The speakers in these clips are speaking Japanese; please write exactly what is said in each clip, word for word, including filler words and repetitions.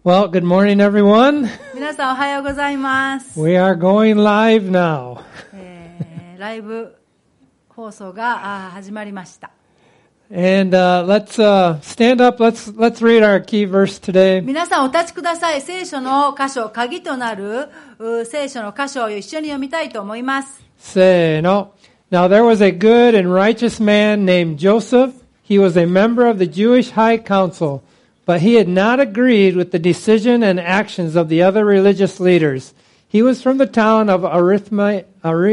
Well, good morning, everyone. 皆さんおはようございます。 We are going live now. えー、ライブ放送が始まりました。 And uh, let's uh, stand up. Let's let's read our key verse today. 皆さんお立ちください。聖書の箇所、鍵となる聖書の箇所を一緒に読みたいと思います。 Say no. Now there was a good and righteous man named Joseph. He was a member of the Jewish High Council, but he had not agreed with the decision and actions of the other religious leaders. He was from the town of Arithma,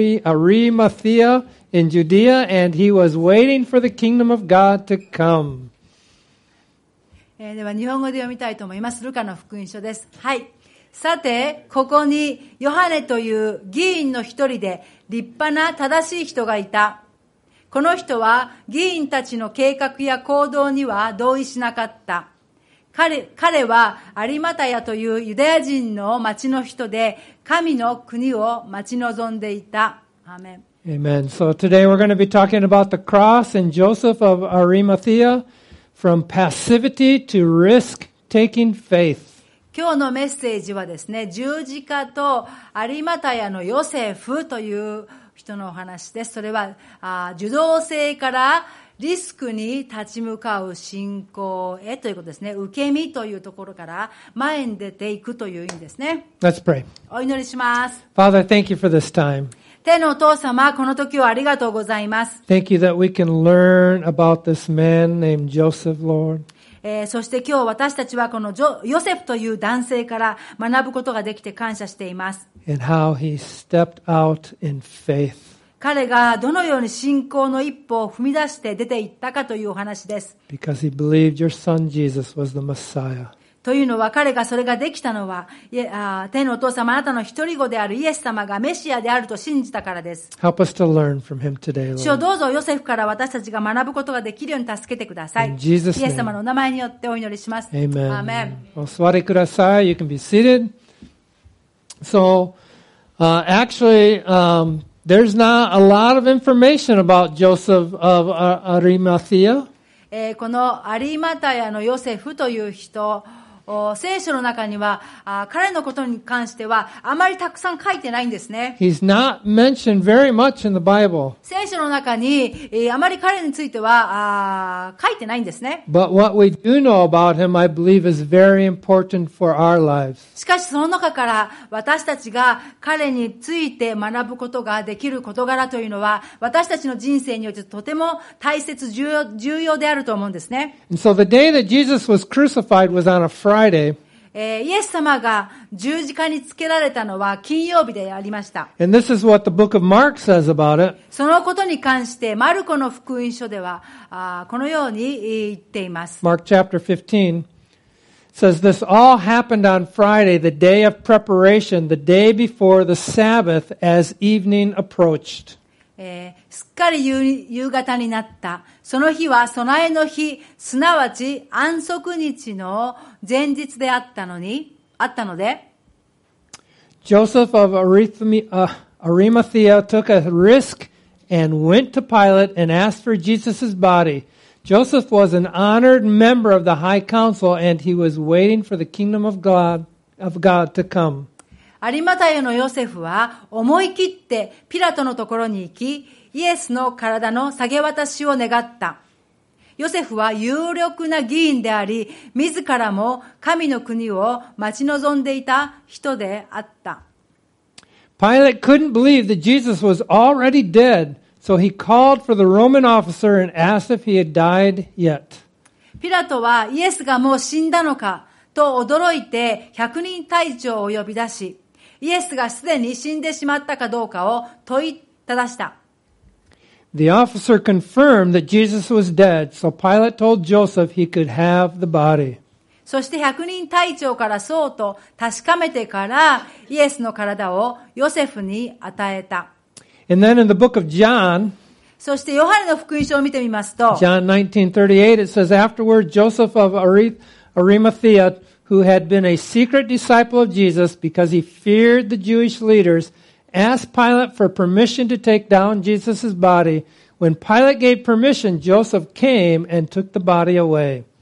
Arimathea in Judea, and he was waiting for the kingdom of God to come. えー、では日本語で読みたいと思います。ルカの福音書です。はい。さて、ここにヨハネという議員の一人で立派な正しい人がいた。この人は議員たちの計画や行動には同意しなかった。彼, 彼はアリマタヤというユダヤ人の町の人で神の国を待ち望んでいた。アーメン。 Amen. So today we're going to be talking about the cross and Joseph of Arimathea, from passivity to risk-taking faith. 今日のメッセージはですね、十字架とアリマタヤのヨセフという人のお話です。それはあ受動性からリスクに立ち向かう信仰へということですね。受け身というところから前に出ていくという意味ですね。 Let's pray. お祈りします。 Father, thank you for this time. 天のお父様、この時をありがとうございます。 Thank you that we can learn about this man named Joseph, Lord. えー、そして今日私たちはこのジョヨセフという男性から学ぶことができて感謝しています。 And how he stepped out in faith. 彼がどのように信仰の一歩を踏み出して出ていったかというお話です。 Because he believed your son Jesus was the Messiah. というのは彼がそれができたのは、あ天のお父様あなたの一人子であるイエス様がメシアであると信じたからです。 Help us to learn from him today, 主を Lord. どうぞヨセフから私たちが学ぶことができるように助けてください。 In Jesus' name. イエス様のお名前によってお祈りします。 Amen. アーメン。 お座りください. You can be seated. So, uh, actually, um, there's not a lot of information about Joseph of Arimathea. えー、このアリマタヤのヨセフという人、聖書の中にはあ彼のことに関してはあまりたくさん書いてないんですね。 He's not mentioned very much in the Bible. 聖書の中に、えー、あまり彼についてはあ書いてないんですね。 But what we do know about him, I believe, is very important for our lives. しかしその中から私たちが彼について学ぶことができる事柄というのは私たちの人生においてとても大切重要、重要であると思うんですね。 And so the day that Jesus was crucified was on a Friday. えー、イエス様が十字架につけられたのは金曜日でありました。 And this is what the book of Mark says about it. そのことに関してマルコの福音書ではあこのように言っています。 Mark chapter fifteen says this all happened on Friday, the day of preparation, the day before the Sabbath, as evening approached. えー、すっかり 夕, 夕方になった。その日は備えの日、すなわち安息日の前日であったのに、あったので、 Joseph of Arimathea, uh, Arimathea took a risk and went to Pilate and asked for Jesus' body. Joseph was an honored member of the High Council, and he was waiting for the kingdom of God, of God to come. アリマタヤのヨセフは思い切ってピラトのところに行き、イエスの体の下げ渡しを願った。ヨセフは有力な議員であり、自らも神の国を待ち望んでいた人であった。 Pilate couldn't believe that Jesus was already dead, so he called for the Roman officer and asked if he had died yet. ピラトはイエスがもう死んだのかと驚いて百人隊長を呼び出し、イエスがすでに死んでしまったかどうかを問いただした。 The officer confirmed that Jesus was dead, so Pilate told Joseph he could have the body. そして百人隊長からそうと確かめてからイエスの体をヨセフに与えた。 And then in the book of John, そしてヨハネの福音書を見てみますと、 John nineteen thirty-eight, it says, Afterward, Joseph of Arimathea, who had been a secret disciple of Jesus because he feared the Jewish leaders, asked Pilate for permission to take down Jesus' body. When Pilate gave permission, Joseph came and took the body away.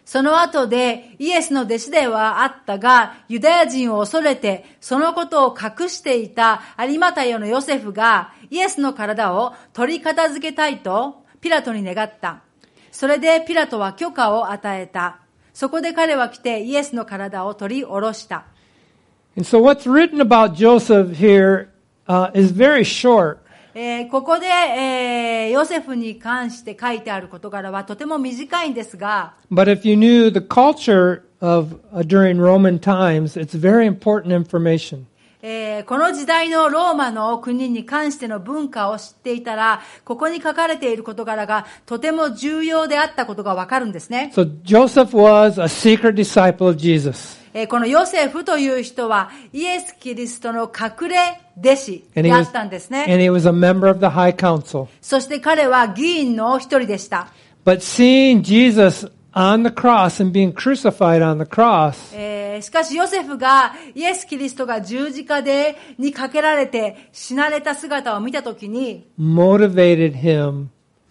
その後でイエスの弟子ではあったが、ユダヤ人を恐れてそのことを隠していた有馬太のヨセフがイエスの体を取り片付けたいとピラトに願った。それでピラトは許可を与えた。そこで彼は来てイエスの体を取り下ろした。 And so what's written about Joseph here uh, is very short. えー、ここで、えー、ヨセフに関して書いてある事柄はとても短いんですが、 But if you knew the culture of uh, during Roman times, it's very important information. えー、この時代のローマの国に関しての文化を知っていたら、ここに書かれている事柄がとても重要であったことがわかるんですね。 So Joseph was a secret disciple of Jesus. えー、このヨセフという人はイエス・キリストの隠れ弟子であったんですね。 And he was a member of the high council. そして彼は議員の一人でした。 But seeing Jesus on the cross and being crucified on the cross, えー、しかしヨセフがイエス・キリストが十字架でにかけられて死なれた姿を見たときに motivated him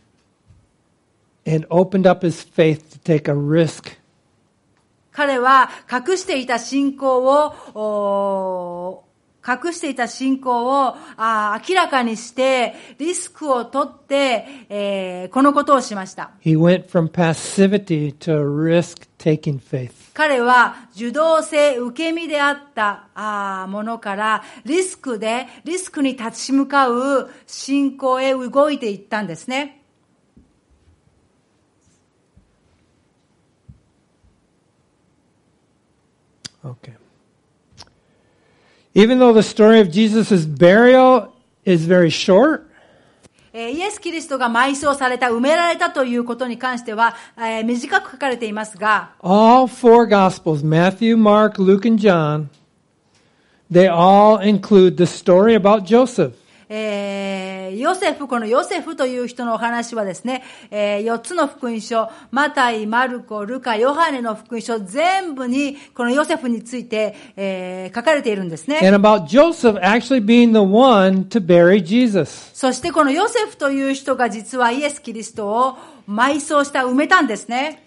and opened up his faith to take a risk. 彼は隠していた信仰を隠していた信仰をあ明らかにしてリスクを取って、えー、このことをしました。 He went from passivity to risk-taking faith. 彼は受動性、受け身であったあものからリスクで、リスクに立ち向かう信仰へ動いていったんですね。 Okay. Even though the story of Jesus' burial is very short, イエス・キリストが埋葬された、埋められたということに関しては、えー、短く書かれていますが、 all four Gospels, Matthew, Mark, Luke, and John, they all include the story about Joseph. えー、ヨセフ、このヨセフという人のお話はですね、えー、よっつの福音書、マタイ、マルコ、ルカ、ヨハネの福音書全部にこのヨセフについて、えー、書かれているんですね。 And about Joseph actually being the one to bury Jesus. そしてこのヨセフという人が実はイエス・キリストを埋葬した、埋めたんですね。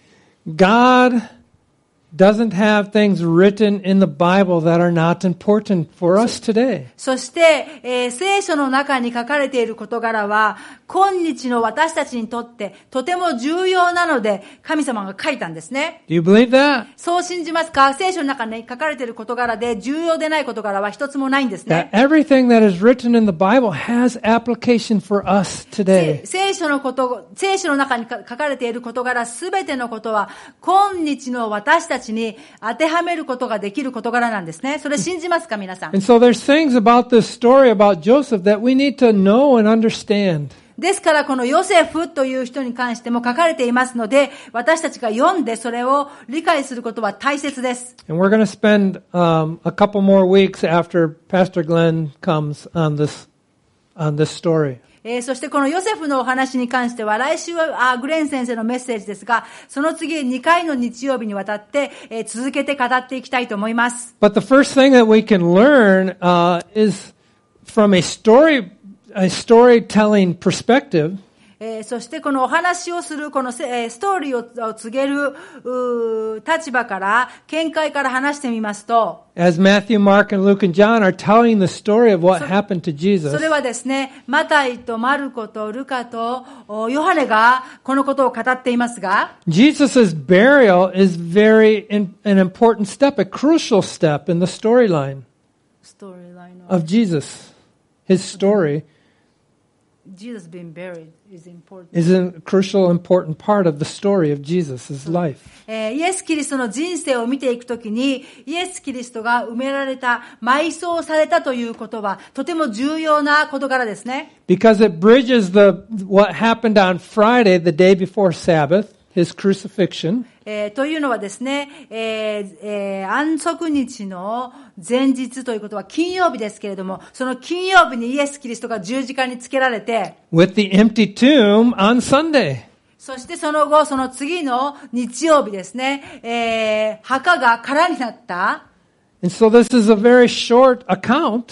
God doesn't have things written in the Bible that are not important for us today. そして、えー、聖書の中に書かれている事柄は、今日の私たちにとってとても重要なので、神様が書いたんですね。 Do you believe that? そう信じますか？聖書の中に書かれている事柄で重要でない事柄は一つもないんですね。 That everything that is written in the Bible has application for us today. 聖書のこと、聖書の中に書かれている事柄すべてのことは、今日の私たちに当てはめることができる事柄なんですね。それ信じますか、皆さん。 And so there's things about this story about Joseph that we need to know and understand. ですからこのヨセフという人に関しても書かれていますので、私たちが読んでそれを理解することは大切です。 And we're going to spend um, a couple more weeks after Pastor Glenn comes on this on this story. えー、そしてこのヨセフのお話に関しては来週はあグレン先生のメッセージですが、その次にかいの日曜日にわたって、えー、続けて語っていきたいと思います。 But the first thing that we can learn uh, is from a story a storytelling perspective. えー、そしてこのお話をするこの、えー、ストーリーを告げる立場から見解から話してみますと、 As Matthew, Mark, and Luke and John are telling the story of what happened to Jesus. それはですね、マタイとマルコとルカとヨハネがこのことを語っていますが、 Jesus' burial is very in, an important step, a crucial step in the storyline of Jesus. His story Jesus being buried is important. is a crucial, important part of the story of Jesus' life. えー、イエス・キリストの人生を見ていくときに、イエス・キリストが埋められた、埋葬されたということは、とても重要な事柄ですね。 Because it bridges the what happened on Friday, the day before Sabbath, his crucifixion. えー、というのはですね、えーえー、安息日の前日ということは金曜日ですけれども、その金曜日にイエス・キリストが十字架につけられて、 with the empty tomb on Sunday. そしてその後、その次の日曜日ですね、えー、墓が空になった。 And so this is a very short account.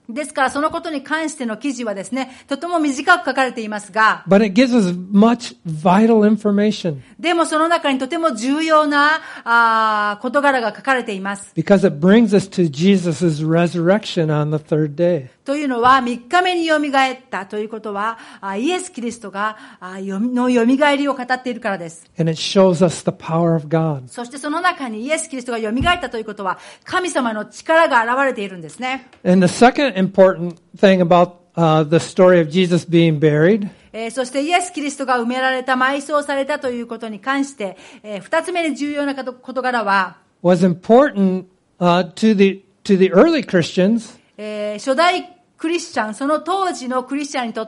ですからそのことに関しての記事はですね、とても短く書かれていますが、 but it gives us much vital information でもその中にとても重要なあ事柄が書かれています。 because it brings us to Jesus' resurrection on the third day. というのは、みっかめによみがえったということは、イエス・キリストがのよみがえりを語っているからです。 And it shows us the power of God. そしてその中にイエス・キリストがよみがえったということは、神様の力が現れているんですね。 And the second important thing about uh, the story of Jesus being buried, えー、そしてイエス・キリストが埋められた、埋葬されたということに関して、えー、二つ目に重要な事柄は、 was important uh, to the to the early Christians, えー、初代クリスチャン、その当時のクリスチャンにとって、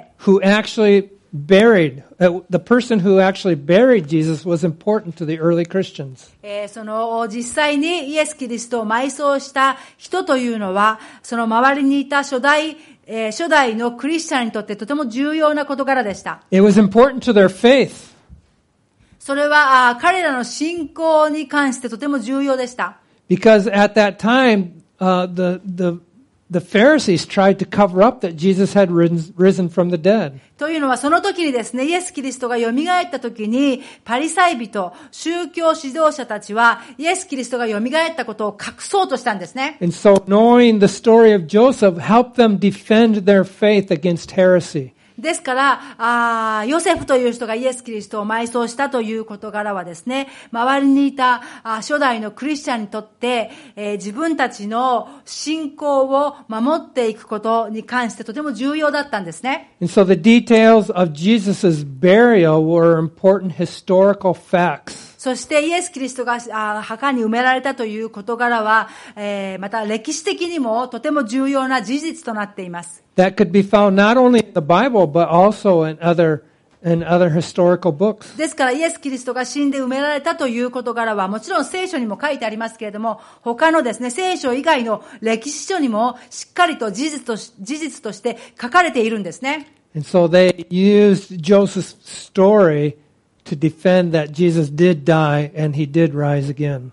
who actually buried, uh, the person who actually buried Jesus was important to the early Christians. えー、その実際にイエス・キリストを埋葬した人というのは、その周りにいた初代、えー、初代のクリスチャンにとってとても重要な事柄でした。 It was important to their faith. それはあ彼らの信仰に関してとても重要でした。 Because at that time, uh, the the the Pharisees tried to cover up that Jesus had risen, risen from the dead. というのはその時にですね、イエス・キリストが蘇った時に、パリサイ人、宗教指導者たちは、イエス・キリストが蘇ったことを隠そうとしたんですね。 And so knowing the story of Joseph helped them defend their faith against heresy. ですから、あヨセフという人がイエス・キリストを埋葬したという事柄はですね、周りにいたあ初代のクリスチャンにとって、えー、自分たちの信仰を守っていくことに関してとても重要だったんですね。 And so the details of Jesus' burial were important historical facts. そしてイエス・キリストが墓に埋められたという事柄は、えー、また歴史的にもとても重要な事実となっています。 That could be found not only in the Bible, but also in other, in other historical books. ですからイエス・キリストが死んで埋められたという事柄はもちろん聖書にも書いてありますけれども、他のですね、聖書以外の歴史書にもしっかりと事実とし、事実として書かれているんですね。 And so they used Joseph's story to defend that Jesus did die and he did rise again.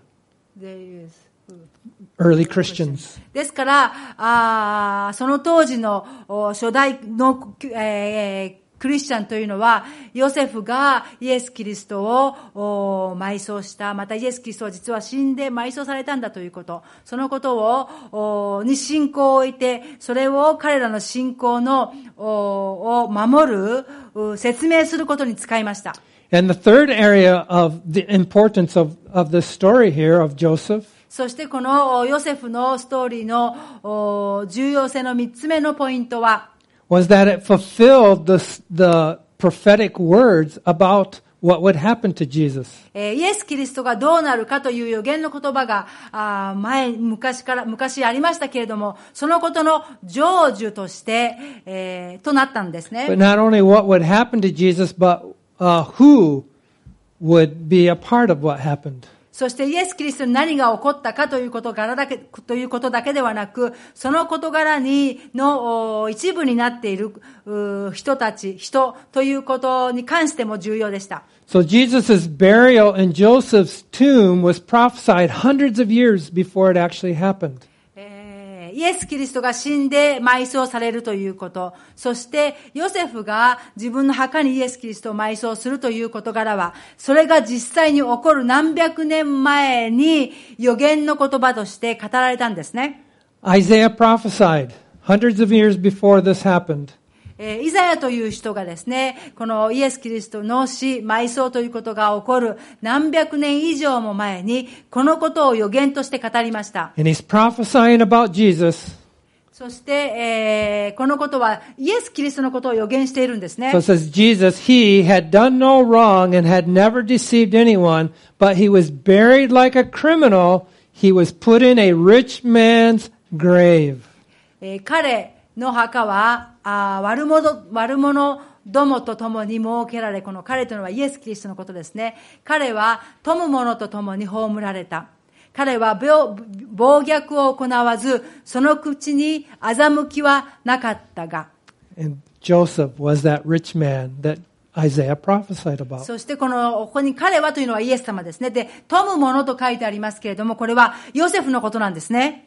Early Christians. ですから、あその当時の初代の、えー、クリスチャンというのは、ヨセフがイエス・キリストを埋葬した、またイエス・キリストは実は死んで埋葬されたんだということ、そのことを、に信仰を置いて、それを彼らの信仰のを守る、説明することに使いました。 And the third area of the importance of, of this story here of Joseph, そしてこのヨセフのストーリーの重要性の三つ目のポイントは、 was that it fulfilled the, the prophetic words about what would happen to Jesus. イエス・キリストがどうなるかという予言の言葉が前、昔から、昔ありましたけれども、そのことの成就として、えー、となったんですね。 But not only what would happen to Jesus, but uh, who would be a part of what happened. そしてイエス・キリストに何が起こったかということ柄だけ、ということだけではなく、その事柄にの一部になっている人たち、人ということに関しても重要でした。 So Jesus' burial in Joseph's tomb was prophesied hundreds of years before it actually happened. イエス・キリストが死んで埋葬されるということ、そしてヨセフが自分の墓にイエス・キリストを埋葬するという事柄は、それが実際に起こる何百年前に予言の言葉として語られたんですね。 Isaiah prophesied hundreds of years before this happened. えー、イザヤという人がですね、このイエス・キリストの死、埋葬ということが起こる何百年以上も前に、このことを予言として語りました。 And he's prophesying about Jesus. そして、えー、このことはイエス・キリストのことを予言しているんですね。 So it says Jesus, he had done no wrong and had never deceived anyone, but he was buried like a criminal. He was put in a rich man's grave. えー、彼の墓はあ悪者、悪者どもと共に設けられ、この彼というのはイエス・キリストのことですね。彼は富む者と共に葬られた。彼は暴虐を行わず、その口に欺きはなかったが。 And Joseph was that rich man that Isaiah prophesied about. そしてこの、ここに彼はというのはイエス様ですね。で、富む者と書いてありますけれども、これはヨセフのことなんですね。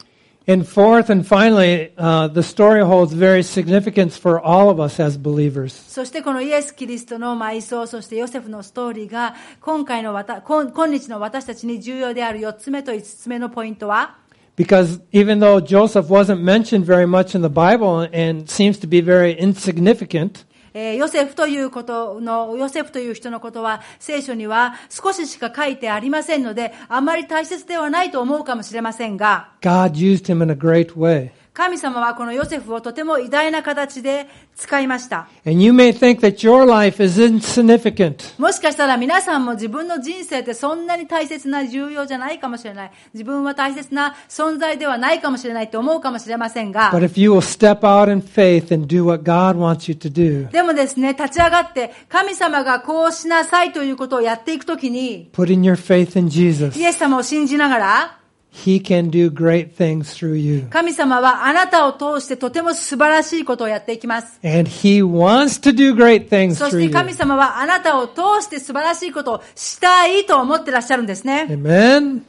And fourth and finally, uh, the story holds very significance for all of us as believers. そしてこのイエス・キリストの埋葬、そしてヨセフのストーリーが今回のわた、今、今日の私たちに重要であるよっつめといつつめのポイントは、 Because even though Joseph wasn't mentioned very much in the Bible and seems to be very insignificant, えー、ヨセフということの、ヨセフという人のことは聖書には少ししか書いてありませんので、あまり大切ではないと思うかもしれませんが、 God used him in a great way. 神様はこのヨセフをとても偉大な形で使いました。 And you may think that your life is insignificant. もしかしたら皆さんも自分の人生ってそんなに大切な重要じゃないかもしれない。自分は大切な存在ではないかもしれないと思うかもしれませんが、 But if you will step out in faith and do what God wants you to do, でもですね、立ち上がって神様がこうしなさいということをやっていくときに、 put in your faith in Jesus, イエス様を信じながら、 He can do great things through you. 神様はあなたを通してとても素晴らしいことをやっていきます。 And He wants to do great things そし through て you. 神様はあなたを通して素晴らしいことをしたいと思ってらっしゃるんですね。 Amen.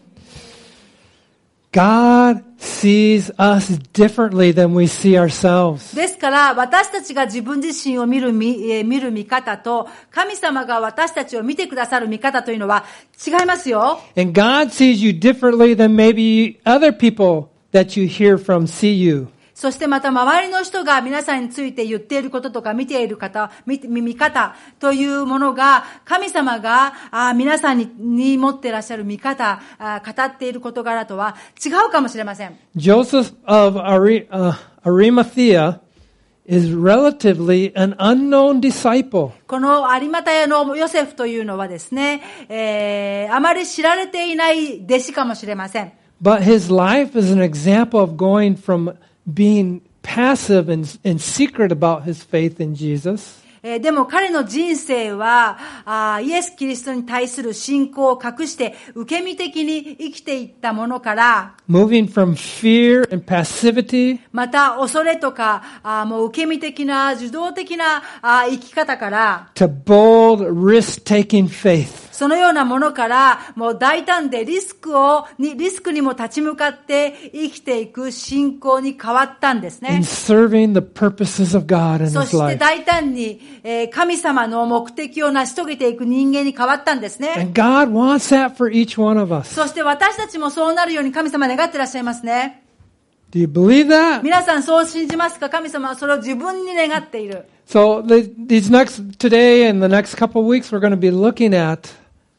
God sees us differently than we see ourselves. ですから私たちが自分自身を見る見、えー、見る見方と神様が私たちを見てくださる見方というのは違いますよ。 And God sees you differently than maybe other people that you hear from see you. そしてまた周りの人が皆さんについて言っていることとか見ている方、見、見方というものが神様があ皆さん に, に持っていらっしゃる見方あ、語っている事柄とは違うかもしれません。 Joseph of Ari, uh, Arimathea is relatively an unknown disciple. この有馬屋のヨセフというのはですね、えー、あまり知られていない弟子かもしれません。 But his life is an example of going from being passive and, and secret about his faith in Jesus. えー、でも彼の人生はあイエス・キリストに対する信仰を隠して受け身的に生きていったものから moving from fear and passivity また恐れとかあもう受け身的な受動的なあ生き方から to bold risk-taking faith. そのようなものからもう大胆でリスクをにリスクにも立ち向かって生きていく信仰に変わったんですね。 in serving the purposes of God in そ his して life. 大胆に、えー、神様の目的を成し遂げていく人間に変わったんですね。 And God wants that for each one of us. そして私たちもそうなるように神様願ってらっしゃいますね。 Do you believe that? 皆さんそう信じますか？神様はそれを自分に願っている。 So the, these next today and the next couple of weeks we're going to be looking at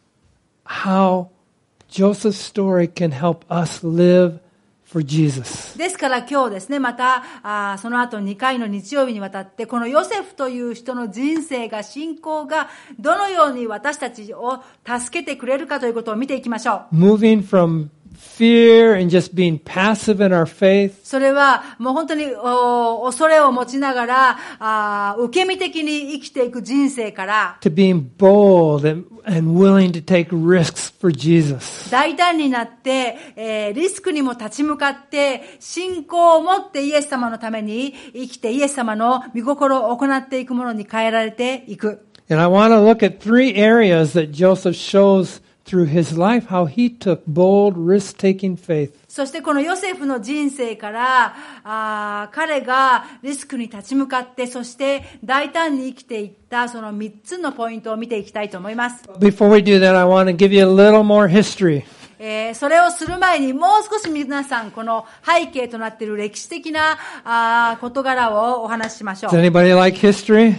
how Joseph's story can help us live for Jesus. ですから今日ですね、またあその後にかいの日曜日にわたってこのヨセフという人の人生が信仰がどのように私たちを助けてくれるかということを見ていきましょう。 Moving from fear and just being passive in our faith それはもう本当にお恐れを持ちながらあ受け身的に生きていく人生から to being bold and, and willing to take risks for Jesus. 大胆になって、えー、リスクにも立ち向かって信仰を持ってイエス様のために生きてイエス様の御心を行っていくものに変えられていく。 And I want to look at three areas that Joseph shows through his life how he took bold risk-taking faith. そしてこのヨセフの人生からあ彼がリスクに立ち向かってそして大胆に生きていったそのみっつのポイントを見ていきたいと思います。 Before we do that, I want to give you a little more history. えー、それをする前にもう少し皆さんこの背景となっている歴史的なあ事柄をお話ししましょう。 Does anybody like history?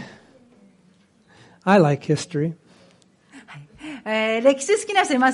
I like history. えー、歴史好きな人います？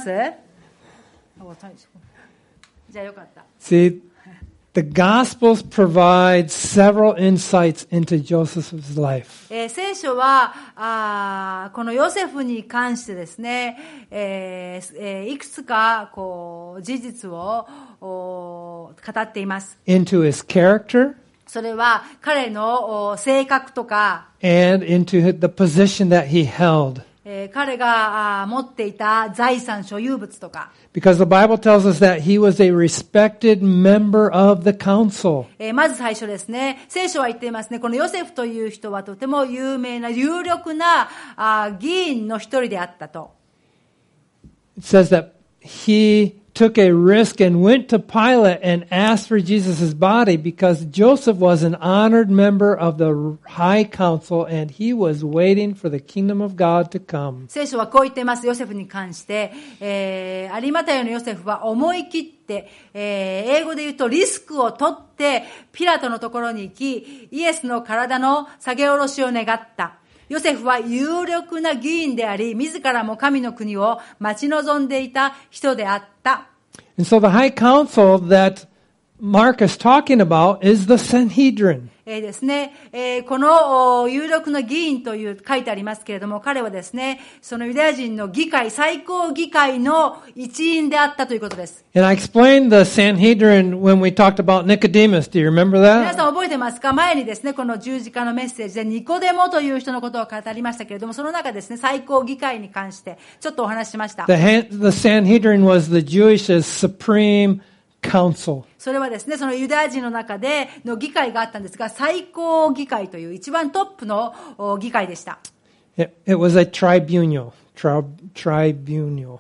じゃあよかった。 See, the Gospels provide several insights into Joseph's life. えー、聖書はあこのヨセフに関してですね、えーえー、いくつかこう事実を語っています。 Into his character それは彼の性格とか and into the position that he held. えー、彼が持っていた財産所有物とか Because the Bible tells us that he was a respected member of the council. えー、まず最初ですね、聖書は言っていますね、このヨセフという人はとても有名な有力なあ議員の一人であったと。 It says that he took a risk and went to Pilate and asked for Jesus' body because Joseph was an honored member of the high council and he was waiting for the kingdom of God to come. 聖書はこう言っています。ヨセフに関して、えー、有馬太のヨセフは思い切って、えー、英語で言うとリスクを取ってピラトのところに行き、イエスの体の下げ下ろしを願った。ヨセフは有力な議員であり、自らも神の国を待ち望んでいた人であった。 And so the high council that Mark is talking about is the Sanhedrin. えーですね、えー、この有力な議員という書いてありますけれども、彼はですね、そのユダヤ人の議会、最高議会の一員であったということです。 And I explained the Sanhedrin when we talked about Nicodemus. Do you remember 皆 that? さん覚えてますか？前にですね、この十字架のメッセージでニコデモという人のことを語りましたけれども、その中ですね、最高議会に関してちょっとお話ししました。 The, the Sanhedrin was the Jewish supreme council. それはですね、そのユダヤ人の中での議会があったんですが、最高議会という一番トップの議会でした。 It, it was a tribunal. Tri, tribunal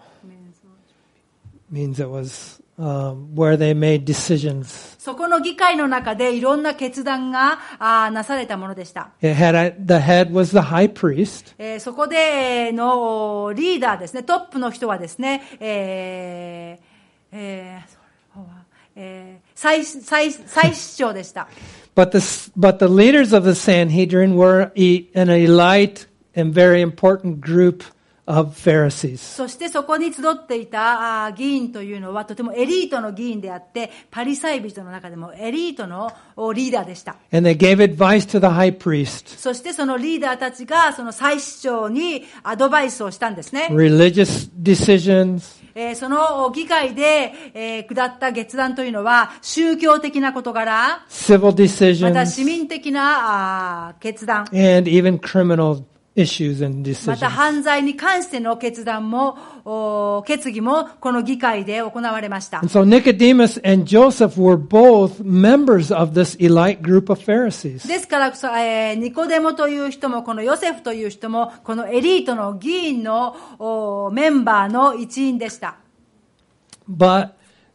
means it was um, where they made decisions. そこの議会の中でいろんな決断があなされたものでした。 It had a, the head was the high priest. えー、そこでのリーダーですね、トップの人はですね、えーえーえー、祭, 祭, 祭司長でした。 But the, but the leaders of the Sanhedrin were an elite and very important group of Pharisees. そしてそこに集っていた議員というのはとてもエリートの議員であって、パリサイ人の中でもエリートのリーダーでした。 And they gave advice to the high priest. そしてそのリーダーたちがその祭司長にアドバイスをしたんですね。 Religious decisions. えー、その議会で、えー、下った決断というのは宗教的な事柄、 civil decisions, また市民的なあ決断、 and even criminal issues and decisions. また犯罪に関しての決断も決議もこの議会で行われました。 And so Nicodemus and Joseph were both members of this elite group of Pharisees. ですから、えー、ニコデモという人もこのヨセフという人もこのエリートの議員のメンバーの一員でした。 But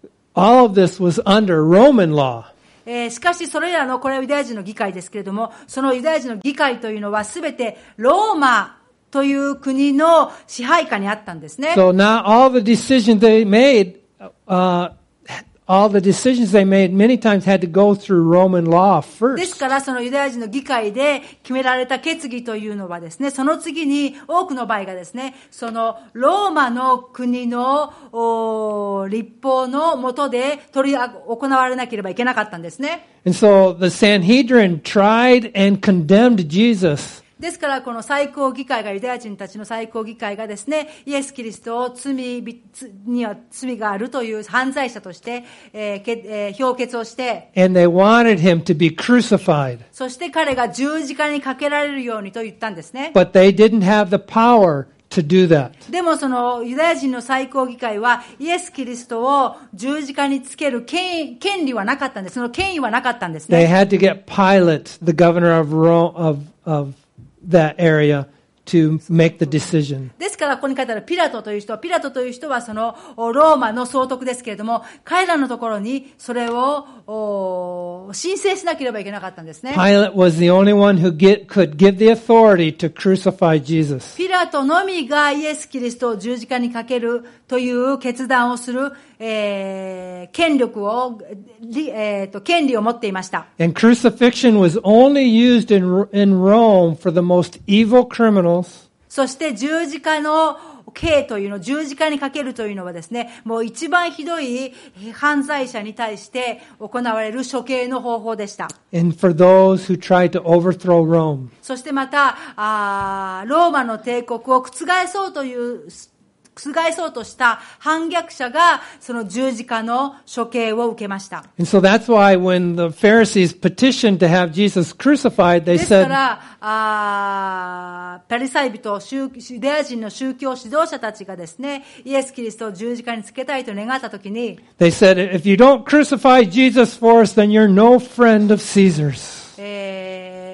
all of this was under Roman law. えー、しかしそれらのこれはユダヤ人の議会ですけれども、そのユダヤ人の議会というのはすべてローマという国の支配下にあったんですね。 So now all the decisions they made, uh, all the decisions they made many times had to go through Roman law first. ですからそのユダヤ人の議会で決められた決議というのはですね、その次に多くの場合がですね、そのローマの国の立法の下で取り行われなければいけなかったんですね。 And so the Sanhedrin tried and condemned Jesus. ですからこの最高議会がユダヤ人たちの最高議会がですね、イエス・キリストを罪には罪があるという犯罪者として、えーえー、評決をして、 and they wanted him to be crucified. そして彼が十字架にかけられるようにと言ったんですね。 But they didn't have the power to do that. でもそのユダヤ人の最高議会はイエス・キリストを十字架につける権威、権利はなかったんです。その権威はなかったんですね。 They had to get Pilate, the governor of Rome, of, of that area, to make the decision. ですからここに書いてあるピラトという人は、ピラトという人はそのローマの総督ですけれども、彼らのところにそれを申請しなければいけなかったんですね。 Pilate was the only one who get, could give the authority to crucify Jesus. ピラトのみがイエス・キリストを十字架にかけるという決断をする、えー、権力を、えー、と権利を持っていました。 And crucifixion was only used in, in Rome for the most evil criminals. そして十字架の刑というの、十字架にかけるというのはですね、もう一番ひどい犯罪者に対して行われる処刑の方法でした。 And for those who tried to overthrow Rome. そしてまた、あローマの帝国を覆そうという覆そうとした反逆者がその十字架の処刑を受けました。 And so that's why when the Pharisees petitioned to have Jesus crucified, they ですか said, ら、あパリサイ人、ユダヤ人の宗教指導者たちがですね、イエス・キリストを十字架につけたいと願ったときに、 they said, if you don't crucify Jesus for us, then you're no friend of Caesar's. えー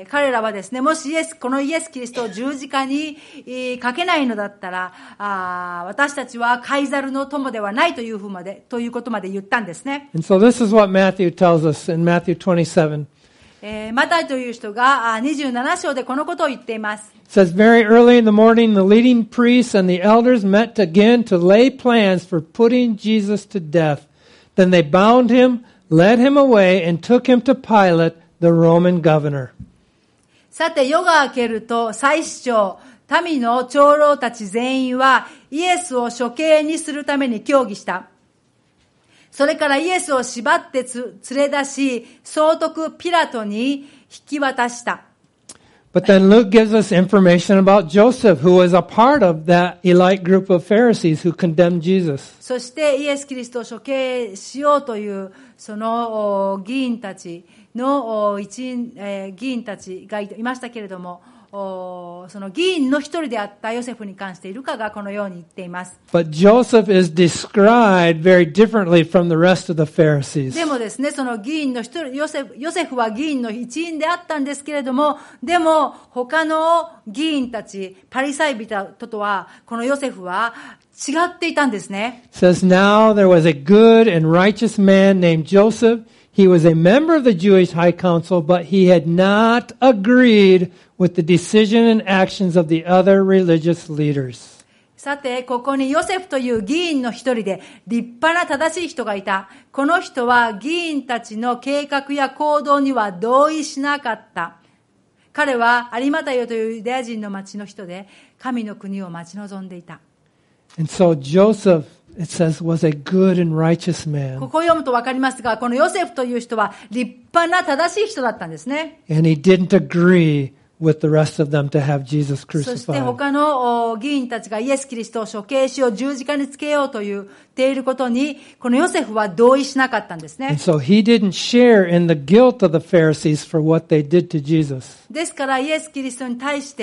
彼らはですね、もしイエス、このイエス・キリストを十字架に、えー、かけないのだったら、あ私たちはカイザルの友ではないというふうまで、ということまで言ったんですね。 And so this is what Matthew tells us in Matthew twenty-seven. えー、マタイという人がにじゅうなな章でこのことを言っています。 It says, very early in the morning, the leading priests and the elders met again to lay plans for putting Jesus to death. Then they bound him, led him away, and took him to Pilate, the Roman governor. さて、夜が明けると、祭司長、民の長老たち全員は、イエスを処刑にするために協議した。それからイエスを縛ってつ連れ出し、総督ピラトに引き渡した。 But then Luke gives us information about Joseph, who was a part of that elite group of Pharisees who condemned Jesus. そしてイエス・キリストを処刑しようというその議員たちの一員、えー、議員たちがいましたけれども、その議員の一人であったヨセフに関してルカがこのように言っています。 But Joseph is described very differently from the rest of the Pharisees. でもですね、その議員の一人、ヨセフ、ヨセフは議員の一員であったんですけれども、でも他の議員たち、パリサイ人とは、このヨセフは違っていたんですね。 It says, now there was a good and righteous man named Joseph. He was a member of the Jewish High Council, but he had not agreed with the decision and actions of the other religious leaders. さて、ここにヨセフという議員の一人で立派な正しい人がいた。この人は議員たちの計画や行動には同意しなかった。彼はアリマタヨというユダヤ人の町の人で、神の国を待ち望んでいた。 And so Joseph, it says, was a good and righteous man. ここを読むとわかりますが、このヨセフという人は立派な正しい人だったんですね。 And he didn't agree with the rest of them to have Jesus そして crucified. 他の議員たちがイエス・キリストを処刑しよう、十字架につけようと言っていることに、このヨセフは同意しなかったんですね。 And so he didn't share in the guilt of the Pharisees for what they did to Jesus. ですからイエス・キリストに対して、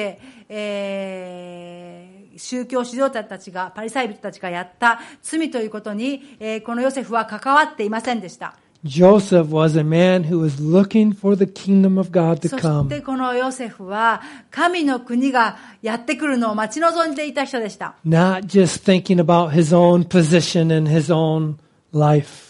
えー、宗教指導者たちが、パリサイ人たちがやった罪ということに、えー、このヨセフは関わっていませんでした。 Joseph was a man who was looking for the kingdom of God to そ come. してこのヨセフは神の国がやってくるのを待ち望んでいた人でした。 Not just thinking about his own position in his own life.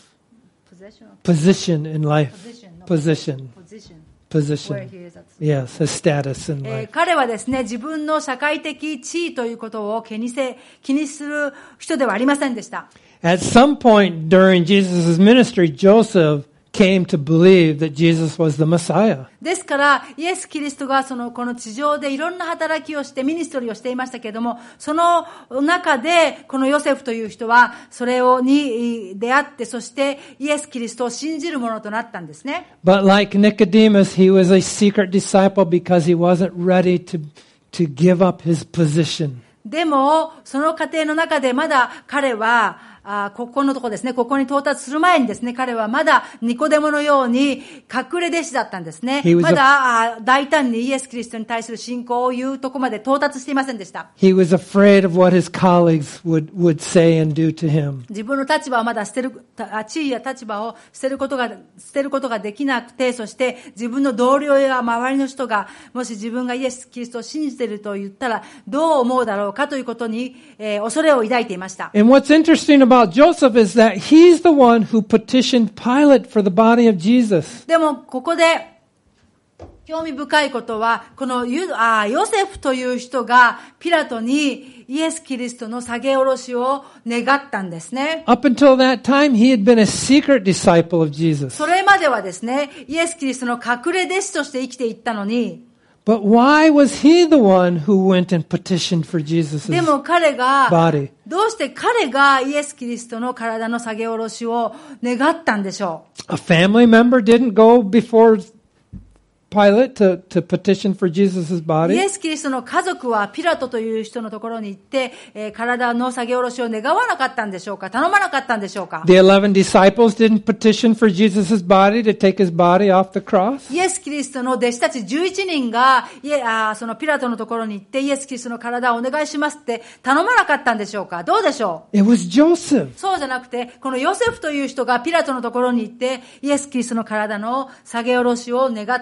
Position in life. Position. Position. Yes, his status in えー life. 彼はですね、自分の社会的地位ということを気にせ、気にする人ではありませんでした。 At some point during Jesus' ministry, Joseph came to believe that Jesus was the Messiah. ですから、イエス・キリストがその、この地上でいろんな働きをして、ミニストリーをしていましたけれども、その中で、このヨセフという人は、それをに出会って、そしてイエス・キリストを信じるものとなったんですね。 But like Nicodemus, he was a secret disciple because he wasn't ready to, to give up his position. でも、その過程の中でまだ彼は、あここのとこですね、ここに到達する前にですね、彼はまだニコデモのように隠れ弟子だったんですね。まだ大胆にイエス・キリストに対する信仰を言うとこまで到達していませんでした。 He was afraid of what his colleagues would, would say and do to him. 自分の立場をまだ捨てる、地位や立場を捨てることが、捨てることができなくて、そして自分の同僚や周りの人が、もし自分がイエス・キリストを信じていると言ったら、どう思うだろうかということに、えー、恐れを抱いていました。 And what's interesting about Joseph is that he's the one who petitioned Pilate for the body of Jesus. でも、ここで、興味深いことは、このユあヨセフという人がピラトにイエス・キリストの下げ下ろしを願ったんですね。 Up until that time, he had been a secret disciple of Jesus. それまではですね、イエス・キリストの隠れ弟子として生きていったのに、 But why was he the one who went and petitioned for Jesus' でも彼が、 body? どうして彼がイエス・キリストの体の下げ下ろしを願ったんでしょう。 A family member didn't go before Pilate to, to petition for Jesus' イ body? エス・キリストの家族はピラトという人のところに行って、えー、体の下げ下ろしを願わなかったんでしょうか、頼まなかったんでしょうか。 The eleven disciples didn't petition for Jesus' body to take his body off the cross? イエス・キリストの弟子たちじゅういちにんがいえあそのピラトのところに行ってイエス・キリストの体をお願いしますって頼まなかったんでしょうか。どうでしょう。 It was Joseph. そうじゃなくて、このヨセフという人がピラトのところに行ってイエス・キリストの体の下げ下ろしを願ったんですね。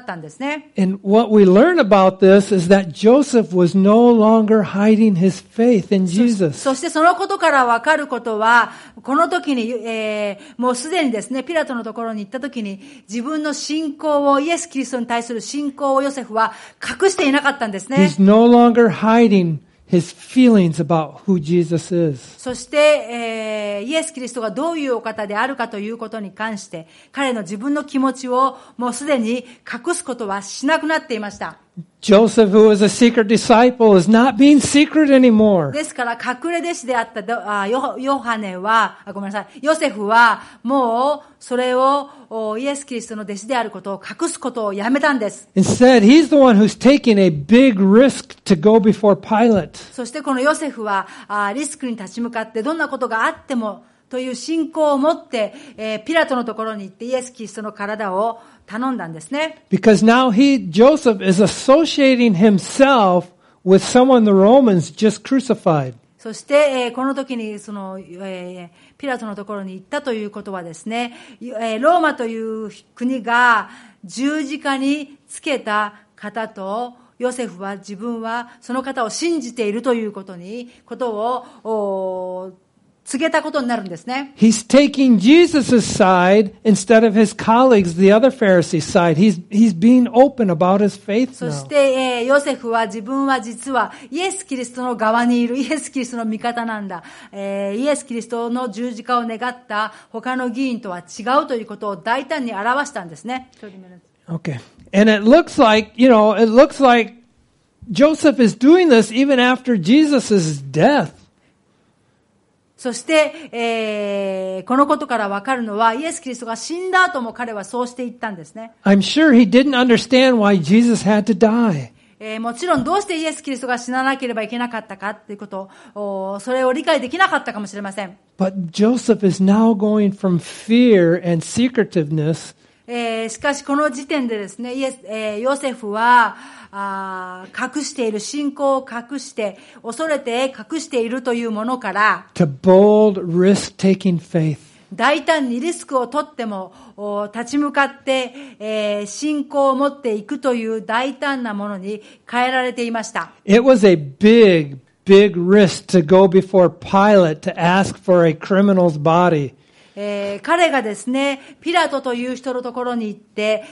ね。 And what we learn about this is that Joseph was no longer hiding his faith in Jesus. そしてそのことからわかることは、この時に、えー、もうすでにですね、ピラトのところに行った時に、自分の信仰を、イエス・キリストに対する信仰をヨセフは隠していなかったんですね。 He's no longer hiding his feelings about who Jesus is. そして、えー、イエス・キリストがどういうお方であるかということに関して、彼の自分の気持ちをもうすでに隠すことはしなくなっていました。 Joseph, who was a secret disciple, is not being secret anymore. ですから、隠れ弟子であったあ ヨ, ヨハネはあ、ごめんなさい、ヨセフはもうそれをイエス・キリストの弟子であることを隠すことをやめたんです。 Instead, he's the one who's taking a big risk to go before Pilate. そしてこのヨセフはあリスクに立ち向かってどんなことがあってもという信仰を持って、えー、ピラトのところに行ってイエス・キリストの体を頼んだんですね。 Because now he, Joseph, is associating himself with someone the Romans just crucified. そして、えー、この時にその、えー、ピラトのところに行ったということはですね、えー、ローマという国が十字架につけた方とヨセフは自分はその方を信じているということに、ことを告げたことになるんですね。 He's taking Jesus' side instead of his colleagues, the other Pharisees' side. He's, he's being open about his faith そ now. して、えー、ヨセフは自分は実はイエス・キリストの側にいる、イエス・キリストの味方なんだ、えー、イエス・キリストの十字架を願った他の議員とは違うということを大胆に表したんですね。 Okay. And it looks like, you know, it looks like Joseph is doing this even after Jesus' death. そして、えー、このことからわかるのは、イエス・キリストが死んだ後も彼はそうしていったんですね。 I'm sure he didn't understand why Jesus had to die. えー、もちろんどうしてイエス・キリストが死ななければいけなかったかということを、それを理解できなかったかもしれません。 But Joseph is now going from fear and secretiveness. えー、しかしこの時点でですね、イエス、えー、ヨセフはあ隠している信仰を隠して恐れて隠しているというものから to bold risk-taking faith. 大胆にリスクを取っても立ち向かって、えー、信仰を持っていくという大胆なものに変えられていました。 It was a big, big risk to go before Pilate to ask for a criminal's body. えー、彼がですね、ピラトという人のところに行って、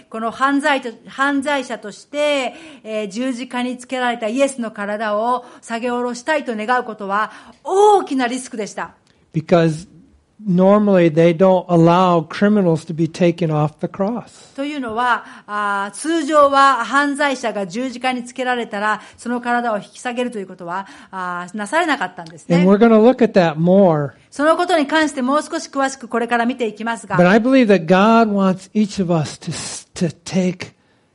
この犯罪と、犯罪者として、えー、十字架につけられたイエスの体を下げ下ろしたいと願うことは大きなリスクでした。 Because normally they don't allow criminals to be taken off the cross. というのは、あ通常は犯罪者が十字架につけられたら、その体を引き下げるということはあなされなかったんですね。 And we're going to look at that more. そのことに関してもう少し詳しくこれから見ていきますが。 But I believe that God wants each of us to, to take,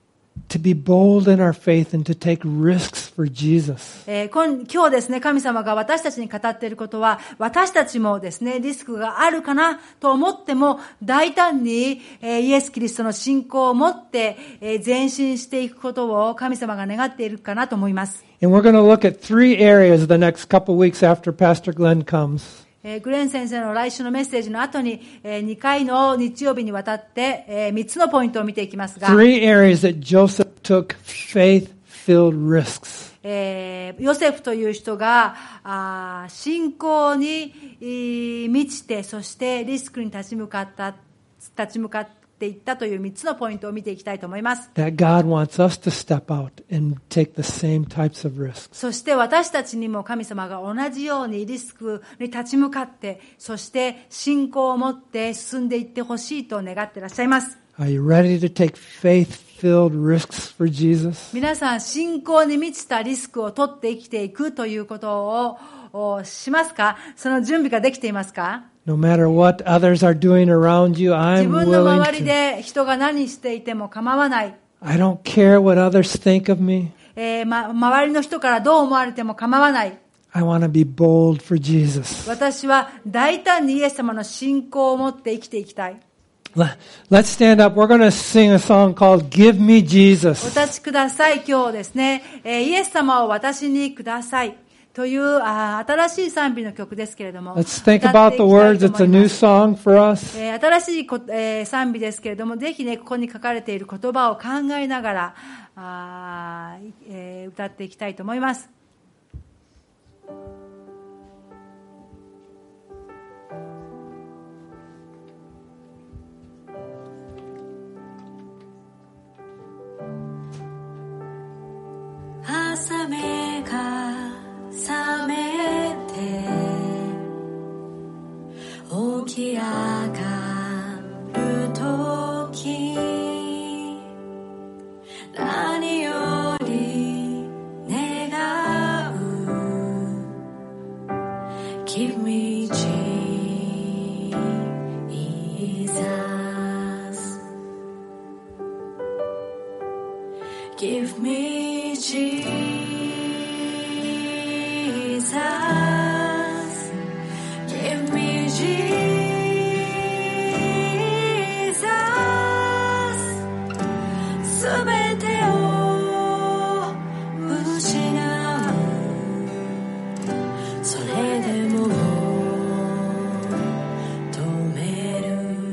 to be bold in our faith and to take risks for Jesus. えー、今, 今日ですね、神様が私たちに語っていることは、私たちもですね、リスクがあるかなと思っても、大胆に、えー、イエス・キリストの信仰を持って、えー、前進していくことを神様が願っているかなと思います。 And we're going to look at three areas the next couple of weeks after Pastor Glenn comes. グレン先生の来週のメッセージの後ににかいの日曜日にわたってみっつのポイントを見ていきますが、 Three areas that Joseph took faith-filled risks. えー、ヨセフという人があ信仰に満ちて、そしてリスクに立ち向かった立ち向かっていったというみっつのポイントを見ていきたいと思います。 That God wants us to step out and take the same types of risks. そして私たちにも神様が同じようにリスクに立ち向かって、そして信仰を持って進んでいってほしいと願っていらっしゃいます。 Are you ready to take faith-filled risks for Jesus? 皆さん、信仰に満ちたリスクを取って生きていくということをしますか？その準備ができていますか ？No matter what others are doing around you, I'm 自分の willing 周り to. で人が何していても構わない。 I don't care what others think of me. えーま、周りの人からどう思われても構わない。 I want to be bold for Jesus. 私は大胆にイエス様の信仰を持って生きていきたい。 Let's stand up. We're going to sing a song called Give Me Jesus. お立ちください。今日ですね、えー、イエス様を私にくださいというあ新しい賛美の曲ですけれども、 Let's think about the words. It's a new song for us. えー、新しいこ、えー、賛美ですけれども、ぜひね、ここに書かれている言葉を考えながらあ、えー、歌っていきたいと思います。 朝目が覚めて起き上がるとき、何より願う Give me Jesus, Give me Jesus, Give me Jesus, すべてを失う、それでも止める。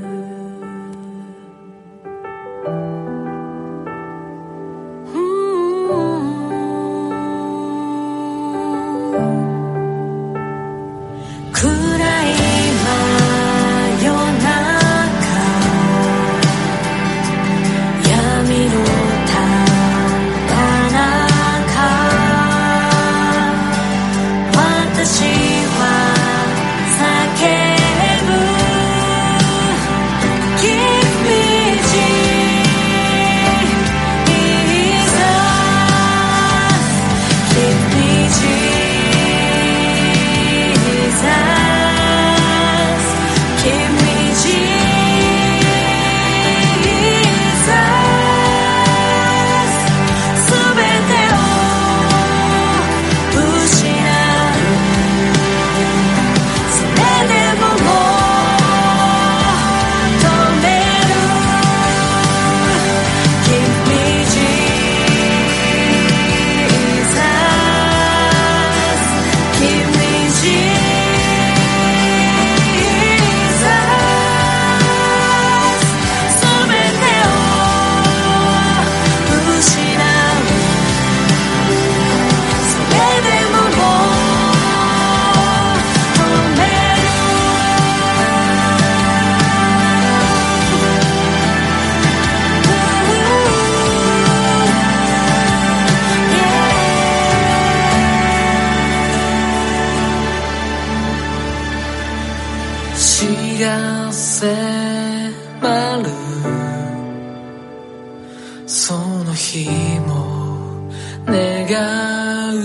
その日も願う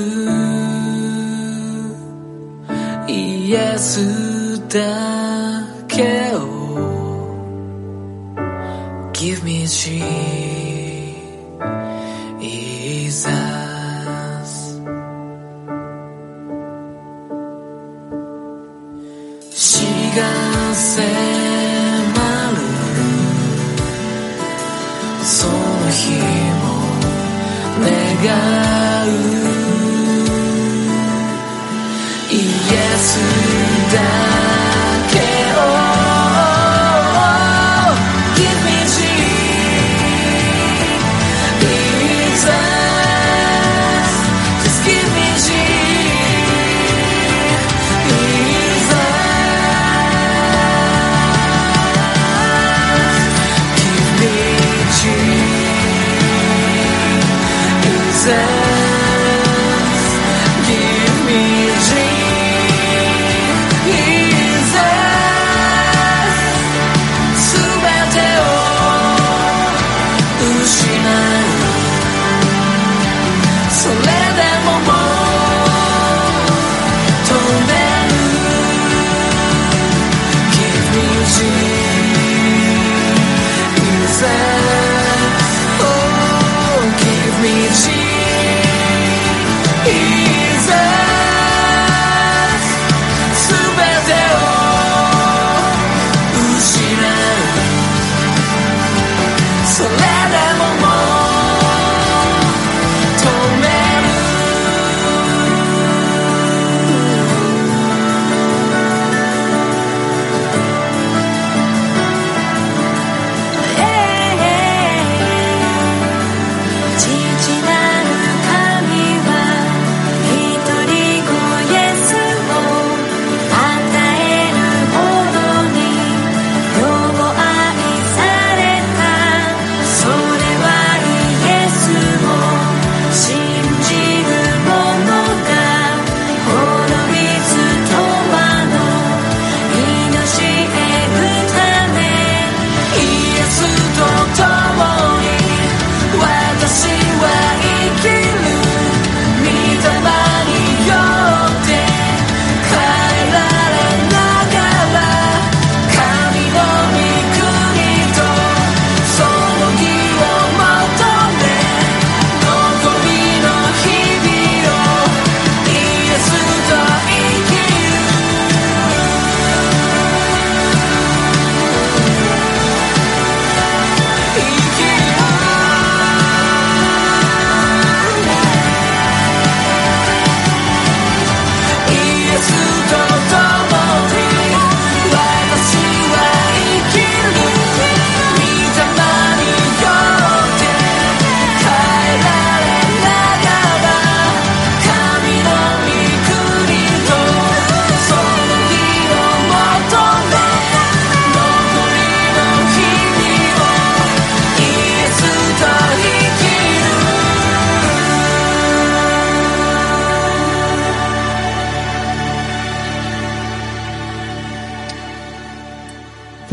イエスだけを Give me Jesus, 死が迫るその日も願うイエスだけを Give me Jesus, just give me Jesus, give me Jesus, give me Jesus, すべてを失うそれでももう止める Give me Jesus, oh give me Jesus, すべてを失うそれでももう止める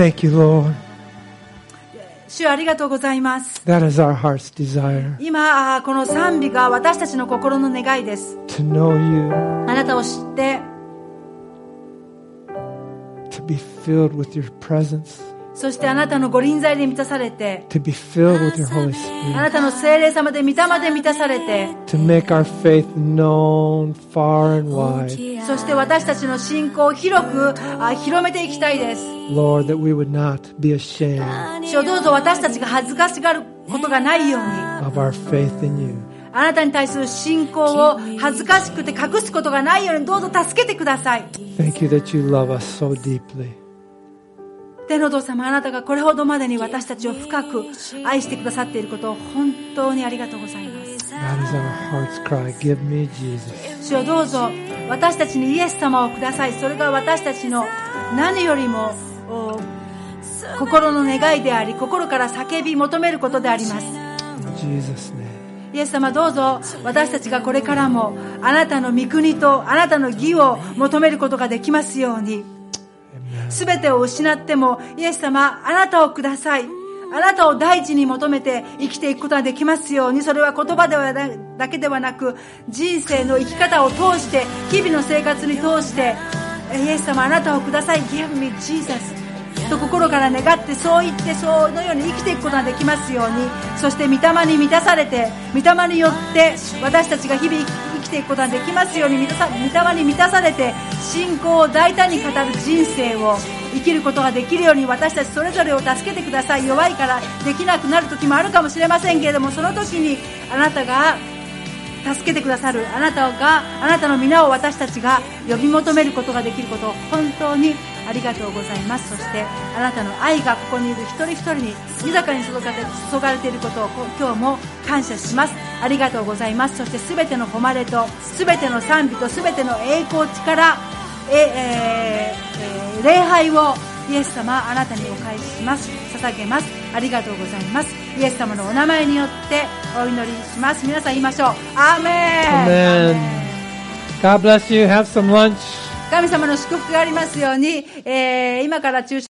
Thank you, Lord. 主ありがとうございます。 That is our heart's desire. 今、この賛美が私たちの心の願いです。 To know you. あなたを知って、 To be filled with your presence. そしてあなたのご臨在で満たされて、 To be filled with your Holy あな Spirit. たの聖霊様で御霊で満たされて、 To make our faith known far and wide. そして私たちの信仰を広くあ広めていきたいです。 Lord, that we would not be ashamed 主よどうぞ私たちが恥ずかしがることがないように、 of our faith in you. あなたに対する信仰を恥ずかしくて隠すことがないようにどうぞ助けてください。 Thank you that you love us so deeply. 天のお父様、あなたがこれほどまでに私たちを深く愛してくださっていることを本当にありがとうございます。 That is our heart's cry. Give me Jesus. 主よどうぞ私たちにイエス様をください。それが私たちの何よりも心の願いであり、心から叫び求めることであります。 In Jesus' name. イエス様どうぞ私たちがこれからもあなたの御国とあなたの義を求めることができますように。すべてを失ってもイエス様あなたをください。あなたを第一に求めて生きていくことができますように。それは言葉ではだけではなく人生の生き方を通して日々の生活に通してイエス様あなたをください Give me Jesus と心から願ってそう言ってそのように生きていくことができますように。そして御霊に満たされて御霊によって私たちが日々生きていくことができますように。御霊に満たされて信仰を大胆に語る人生を生きることができるように私たちそれぞれを助けてください。弱いからできなくなる時もあるかもしれませんけれども、その時にあなたが助けてくださる、あなたがあなたの皆を私たちが呼び求めることができることを本当にありがとうございます。そしてあなたの愛がここにいる一人一人に豊かに注がれていることを今日も感謝します。ありがとうございます。そしてすべての誉れとすべての賛美とすべての栄光力え、えーえー、礼拝をイエス様あなたにお返しします。捧げます。ありがとうございます。イエス様のお名前によってお祈りします。皆さん言いましょう。アーメン。 Amen. God bless you. Have some lunch. 神様の祝福がありますように、えー、今から昼食